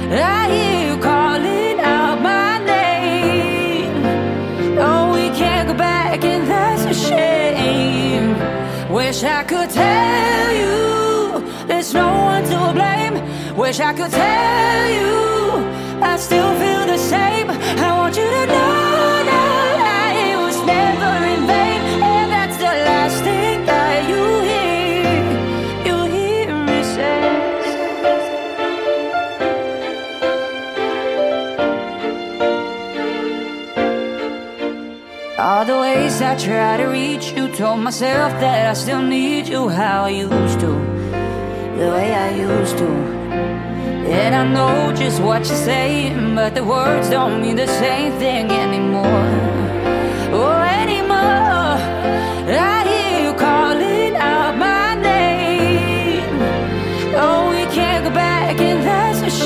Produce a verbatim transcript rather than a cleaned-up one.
I hear you calling out my name. Oh, we can't go back, and that's a shame. Wish I could tell you there's no one to blame. Wish I could tell you I still feel the same. I want you to know that it was never in vain, and that's the last thing that you hear. You hear me say. All the ways I try to reach you, told myself that I still need you how I used to, the way I used to. And I know just what you're saying, but the words don't mean the same thing anymore. Oh,